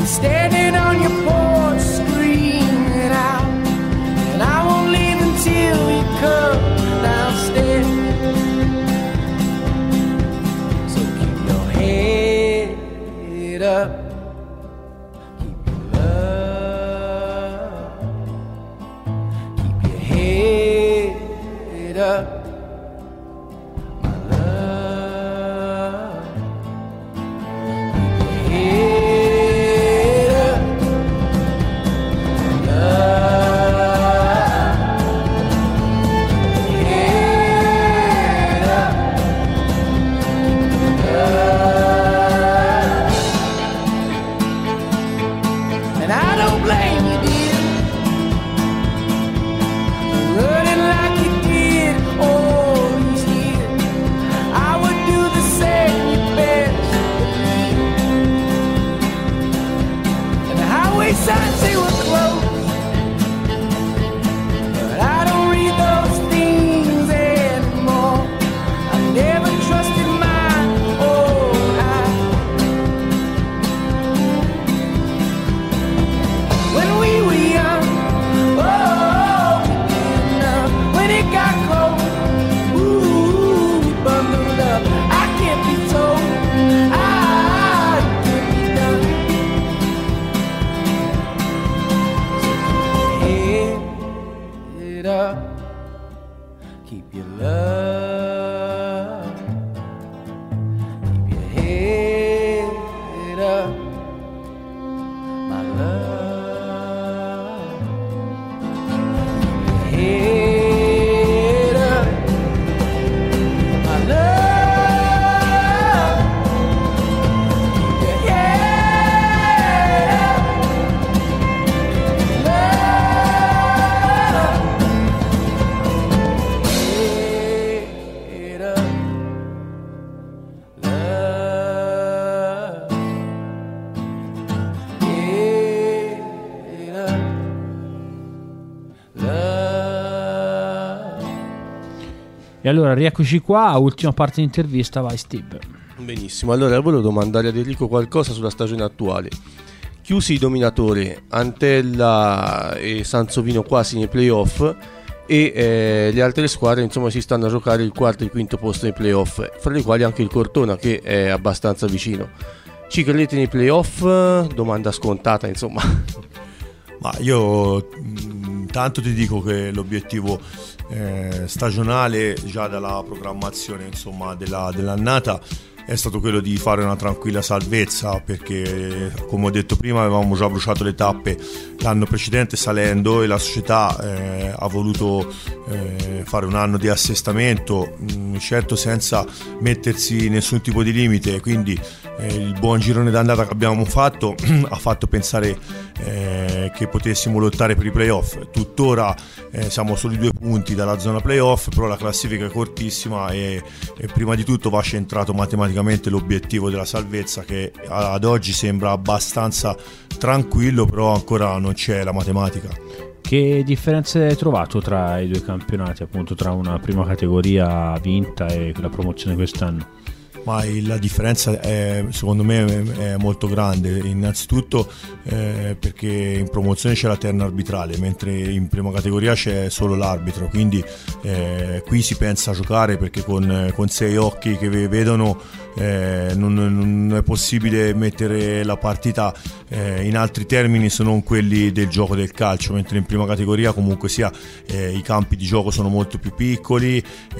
be standing on your porch screaming out, and I won't leave until you come downstairs. So keep your head up, keep your love, keep your head up.
E allora rieccoci qua, ultima parte di intervista, vai Steve.
Benissimo, allora volevo domandare ad Enrico qualcosa sulla stagione attuale. Chiusi i dominatori, Antella e Sansovino quasi nei playoff e le altre squadre insomma si stanno a giocare il quarto e il quinto posto nei playoff, fra le quali anche il Cortona che è abbastanza vicino. Ci credete nei playoff? Domanda scontata insomma.
Ma io tanto ti dico che l'obiettivo stagionale già dalla programmazione insomma dell'annata è stato quello di fare una tranquilla salvezza, perché come ho detto prima avevamo già bruciato le tappe l'anno precedente salendo e la società ha voluto fare un anno di assestamento, certo senza mettersi nessun tipo di limite, quindi il buon girone d'andata che abbiamo fatto ha fatto pensare che potessimo lottare per i playoff. Tuttora siamo solo 2 punti dalla zona playoff, però la classifica è cortissima e prima di tutto va centrato matematicamente l'obiettivo della salvezza, che ad oggi sembra abbastanza tranquillo, però ancora non c'è la matematica.
Che differenze hai trovato tra i due campionati, appunto tra una prima categoria vinta e la promozione quest'anno?
Ma la differenza secondo me è molto grande, innanzitutto perché in promozione c'è la terna arbitrale, mentre in prima categoria c'è solo l'arbitro, quindi qui si pensa a giocare, perché con 6 occhi che vedono non è possibile mettere la partita in altri termini se non quelli del gioco del calcio, mentre in prima categoria comunque sia i campi di gioco sono molto più piccoli,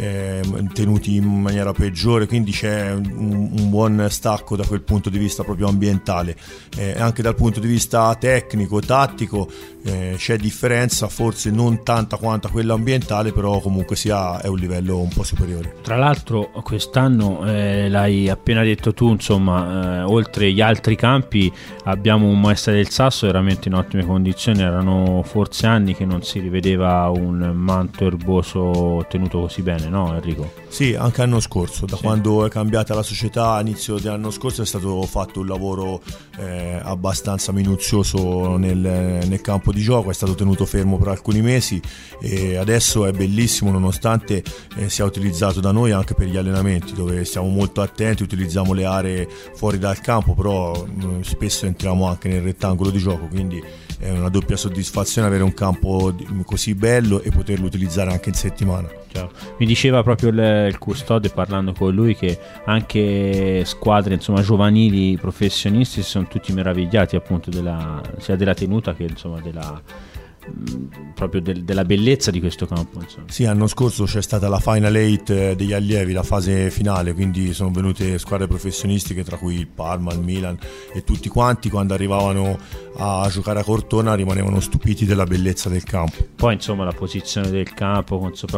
tenuti in maniera peggiore, quindi c'è un buon stacco da quel punto di vista proprio ambientale, anche dal punto di vista tecnico, tattico c'è differenza, forse non tanta quanto quella ambientale, però comunque sia è un livello un po' superiore.
Tra l'altro quest'anno l'hai appena detto tu, insomma oltre gli altri campi abbiamo un Maestà del Sasso veramente in ottime condizioni, erano forse anni che non si rivedeva un manto erboso tenuto così bene, no Enrico?
Sì, anche l'anno scorso, da quando è cambiata la società all'inizio dell'anno scorso è stato fatto un lavoro abbastanza minuzioso nel campo di gioco, è stato tenuto fermo per alcuni mesi e adesso è bellissimo, nonostante sia utilizzato da noi anche per gli allenamenti, dove stiamo molto attenti sicuramente utilizziamo le aree fuori dal campo, però spesso entriamo anche nel rettangolo di gioco, quindi è una doppia soddisfazione avere un campo così bello e poterlo utilizzare anche in settimana.
Ciao. Mi diceva proprio il custode, parlando con lui, che anche squadre insomma giovanili professionisti si sono tutti meravigliati appunto sia della tenuta che insomma proprio della bellezza di questo campo, insomma.
Sì, l'anno scorso c'è stata la Final 8 degli allievi, la fase finale, quindi sono venute squadre professionistiche, tra cui il Parma, il Milan e tutti quanti, quando arrivavano a giocare a Cortona rimanevano stupiti della bellezza del campo.
Poi insomma la posizione del campo con sopra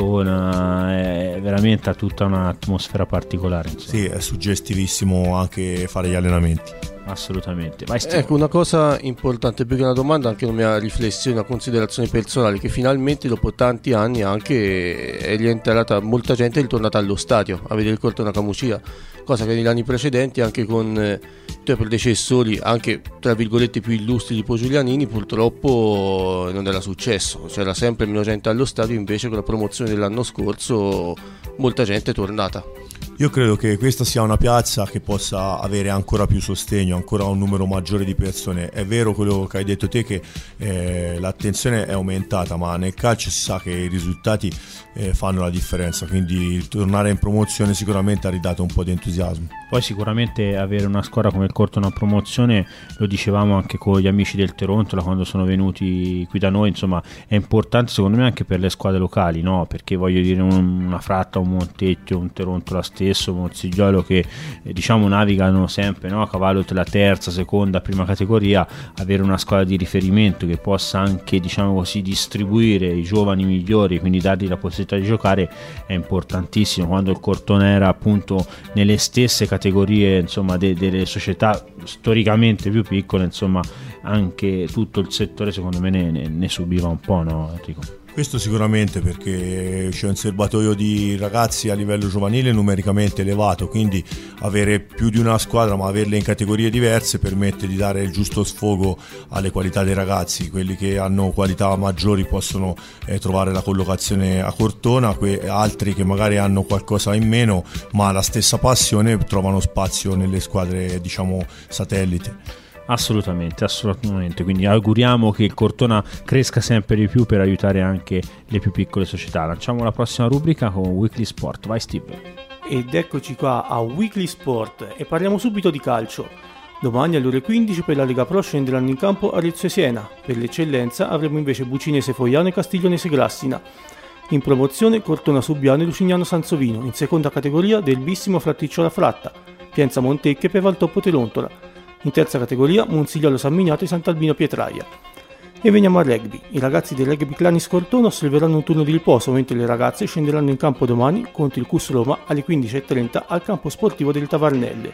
Cortona è veramente ha tutta un'atmosfera particolare, insomma.
Sì, è suggestivissimo anche fare gli allenamenti.
Assolutamente.
Ecco, una cosa importante, più che una domanda, anche una mia riflessione, una considerazione personale, che finalmente dopo tanti anni anche è rientrata molta gente, è ritornata allo stadio a vedere il Cortona Camucia, cosa che negli anni precedenti anche con i tuoi predecessori, anche tra virgolette più illustri tipo Giulianini, purtroppo non era successo, c'era sempre meno gente allo stadio. Invece con la promozione dell'anno scorso molta gente è tornata.
Io credo che questa sia una piazza che possa avere ancora più sostegno, ancora un numero maggiore di persone. È vero quello che hai detto te, che l'attenzione è aumentata, ma nel calcio si sa che i risultati fanno la differenza, quindi tornare in promozione sicuramente ha ridato un po' di entusiasmo.
Poi sicuramente avere una squadra come il Cortona promozione, lo dicevamo anche con gli amici del Terontola quando sono venuti qui da noi, insomma è importante secondo me anche per le squadre locali, no? Perché voglio dire una Fratta, un Montecchio, un Terontola stesso, un Morsigliolo che diciamo navigano sempre, no? A cavallo della terza, seconda, prima categoria, avere una squadra di riferimento che possa anche diciamo così distribuire i giovani migliori, quindi dargli la possibilità di giocare, è importantissimo. Quando il Cortona era appunto nelle stesse categorie insomma delle società storicamente più piccole, insomma anche tutto il settore secondo me ne subiva un po', no Enrico?
Questo sicuramente, perché c'è un serbatoio di ragazzi a livello giovanile numericamente elevato, quindi avere più di una squadra ma averle in categorie diverse permette di dare il giusto sfogo alle qualità dei ragazzi. Quelli che hanno qualità maggiori possono trovare la collocazione a Cortona, altri che magari hanno qualcosa in meno ma la stessa passione trovano spazio nelle squadre diciamo satellite.
Assolutamente, quindi auguriamo che il Cortona cresca sempre di più per aiutare anche le più piccole società. Lanciamo la prossima rubrica con Weekly Sport, vai Steve.
Ed eccoci qua a Weekly Sport e parliamo subito di calcio. Domani alle ore 15 per la Lega Pro scenderanno in campo Arezzo e Siena. Per l'eccellenza avremo invece Bucinese Fogliano e Castiglionese Glassina. In promozione Cortona Subiano e Lucignano Sansovino. In seconda categoria Del Bissimo Fratticciola Fratta, Pienza Montecche per Valtoppo Terontola. In terza categoria Monsigliolo San Miniato e Sant'Albino Pietraia. E veniamo al rugby. I ragazzi del Rugby Clanis Cortona osserveranno un turno di riposo, mentre le ragazze scenderanno in campo domani contro il Cus Roma alle 15:30 al campo sportivo del Tavarnelle.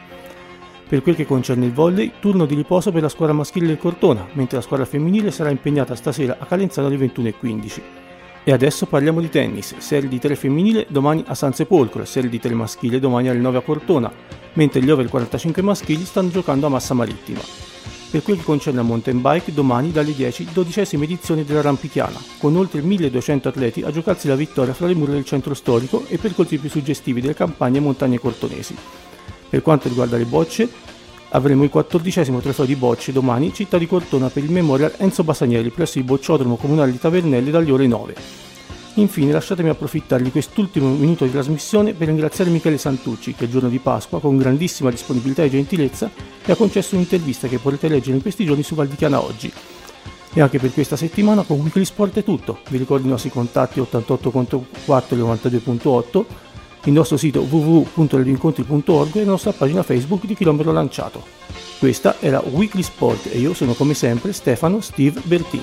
Per quel che concerne il volley, turno di riposo per la squadra maschile del Cortona, mentre la squadra femminile sarà impegnata stasera a Calenzano alle 21:15. E adesso parliamo di tennis. Serie di 3 femminile domani a San Sepolcro, serie di 3 maschile domani alle 9 a Cortona, mentre gli over 45 maschili stanno giocando a Massa Marittima. Per quel che concerne il mountain bike, domani dalle 10 12ª edizione della Rampichiana, con oltre 1200 atleti a giocarsi la vittoria fra le mura del centro storico e percorsi più suggestivi delle campagne montagne cortonesi. Per quanto riguarda le bocce, avremo il 14° trofeo di bocce domani, città di Cortona, per il Memorial Enzo Bassanieri presso il bocciodromo comunale di Tavernelle dalle ore 9. Infine lasciatemi approfittare di quest'ultimo minuto di trasmissione per ringraziare Michele Santucci che il giorno di Pasqua, con grandissima disponibilità e gentilezza, mi ha concesso un'intervista che potete leggere in questi giorni su Valdichiana Oggi. E anche per questa settimana con Weekly Sport è tutto. Vi ricordo i nostri contatti 88 4 92.8, il nostro sito www.radioincontri.org e la nostra pagina Facebook di Chilometro Lanciato. Questa era Weekly Sport e io sono come sempre Stefano Steve Bertini.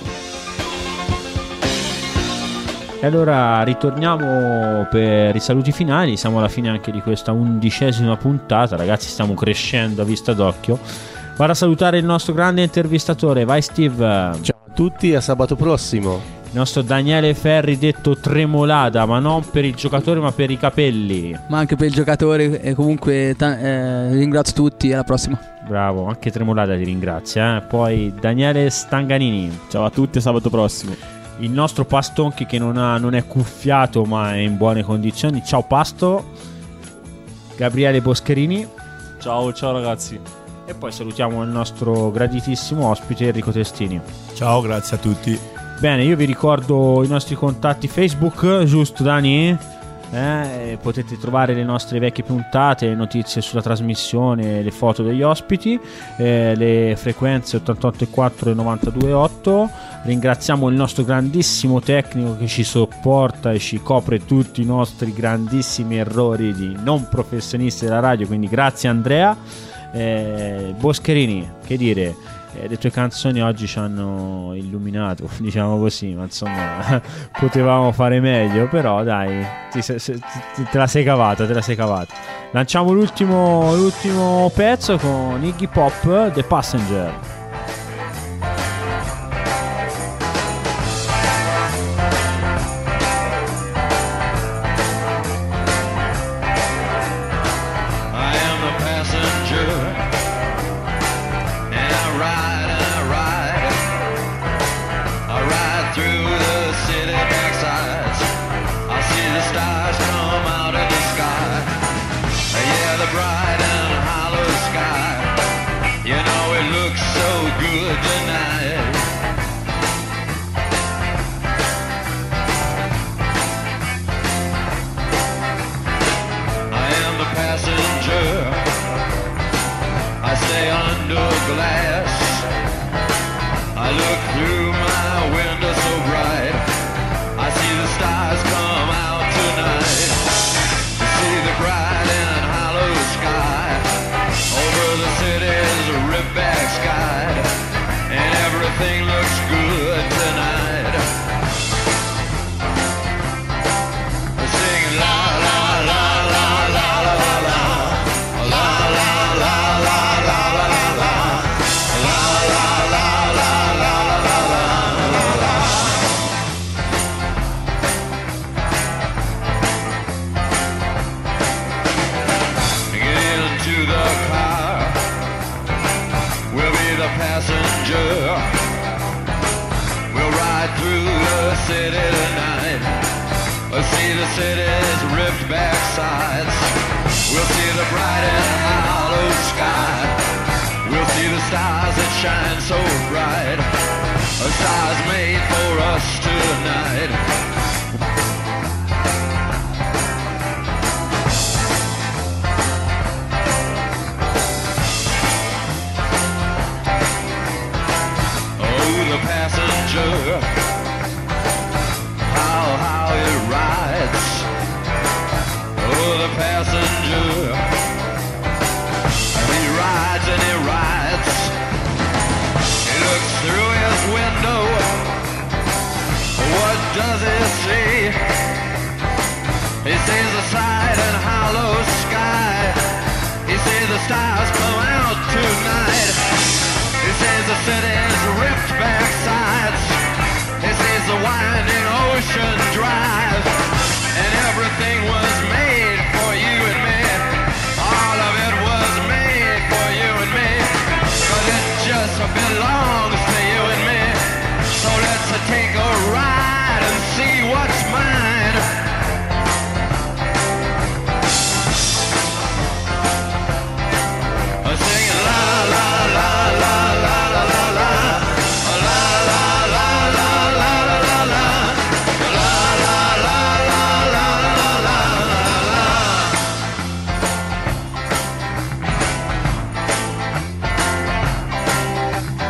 E allora ritorniamo per i saluti finali, siamo alla fine anche di questa 11ª puntata, ragazzi stiamo crescendo a vista d'occhio. Vado a salutare il nostro grande intervistatore, vai Steve.
Ciao a tutti, a sabato prossimo.
Il nostro Daniele Ferri detto Tremolada, ma non per il giocatore ma per i capelli.
Ma anche per il giocatore e comunque ringrazio tutti, alla prossima.
Bravo, anche Tremolada ti ringrazia. Poi Daniele Stanganini.
Ciao a tutti, a sabato prossimo.
Il nostro Pastonchi che non è cuffiato ma è in buone condizioni. Ciao Pasto. Gabriele Boscherini.
Ciao ragazzi.
E poi salutiamo il nostro graditissimo ospite Enrico Testini.
Ciao, grazie a tutti.
Bene, io vi ricordo i nostri contatti Facebook, giusto Dani? Potete trovare le nostre vecchie puntate, notizie sulla trasmissione, le foto degli ospiti, le frequenze 88.4 e 92.8. Ringraziamo il nostro grandissimo tecnico che ci sopporta e ci copre tutti i nostri grandissimi errori di non professionisti della radio, quindi grazie Andrea. Boscherini, che dire, le tue canzoni oggi ci hanno illuminato, diciamo così, ma insomma potevamo fare meglio, però dai, te la sei cavata. Lanciamo l'ultimo pezzo con Iggy Pop, The Passenger.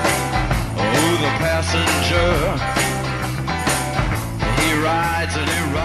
Passenger, he rides and he rides.